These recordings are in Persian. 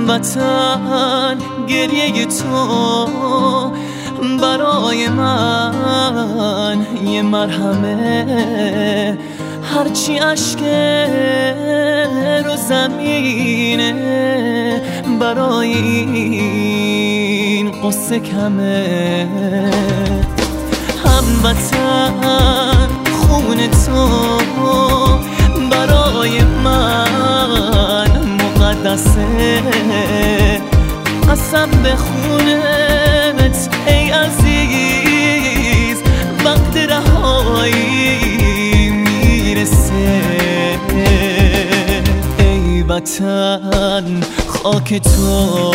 هموطن گریه تو برای من یه مرهمه، هرچی اشک رو زمینه برای این قصه کمه. هموطن خون تو برای من مقدسه، قسم به خونت ای عزیز وقت رهایی میرسه. ای وطن خاک تو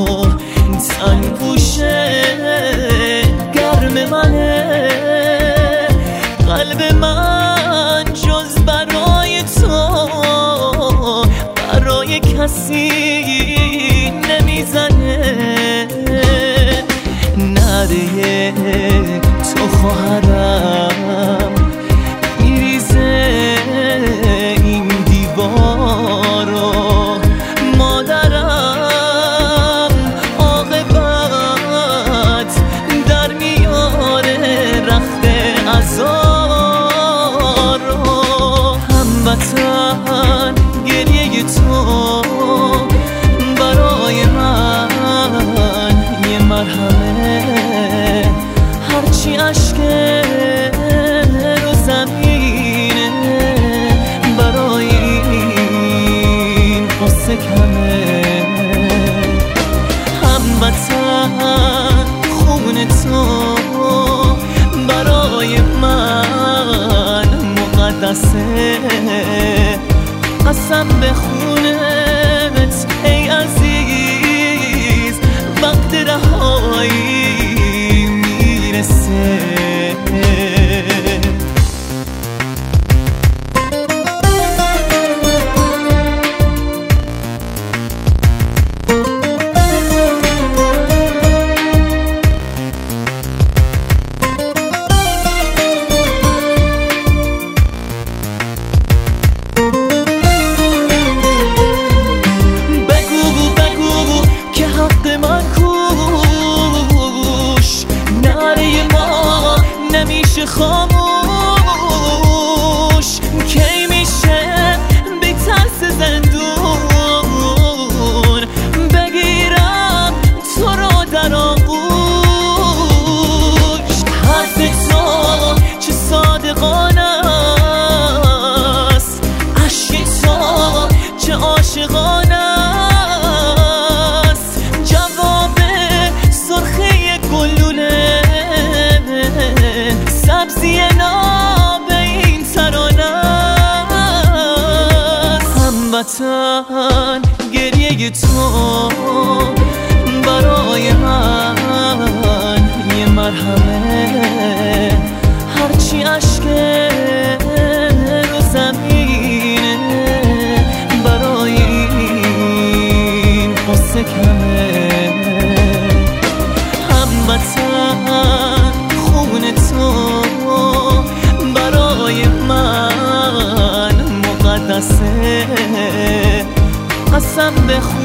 تنگوشه گرم منه، قلب من جز برای تو برای کسی نمیزنه. نره تو خواهرم میریزه این دیوارو، مادرم عاقبت در میاره رخت عزارو. هموطن گریه تو برای من یه مرهمه، هرچی اشک رو زمینه برای این قصه کمه. هموطن خون تو برای من مقدسه، قسم به خونت ای عزیز وقت رهایی میرسه. نمیشه خاموش، کی میشه بی ترس زندون بگیرم تو رو در آغوش. حرف تو چه صادقانه است، عشق تو چه عاشقانه است، جواب سرخی گلوله سبزی ناب این ترانه است. هموطن گریه تو برای من یه مرهمه، هرچی اشک رو زمینه برای این قصه کمه. هموطن خون تو برای من مقدسه، قسم به